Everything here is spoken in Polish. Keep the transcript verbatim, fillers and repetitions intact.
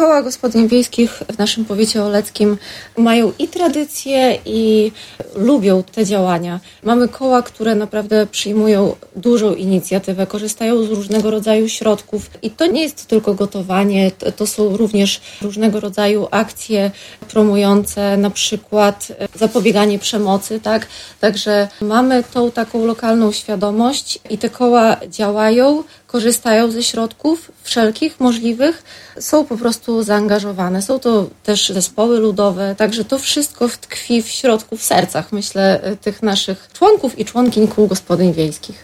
Koła gospodyń wiejskich w naszym powiecie oleckim mają i tradycję, i lubią te działania. Mamy koła, które naprawdę przyjmują dużą inicjatywę, korzystają z różnego rodzaju środków i to nie jest tylko gotowanie, to, to są również różnego rodzaju akcje promujące na przykład zapobieganie przemocy, tak? Także mamy tą taką lokalną świadomość i te koła działają, korzystają ze środków wszelkich możliwych, są po prostu zaangażowane. Są to też zespoły ludowe, także to wszystko tkwi w środku, w sercach, myślę, tych naszych członków i członkiń kół gospodyń wiejskich.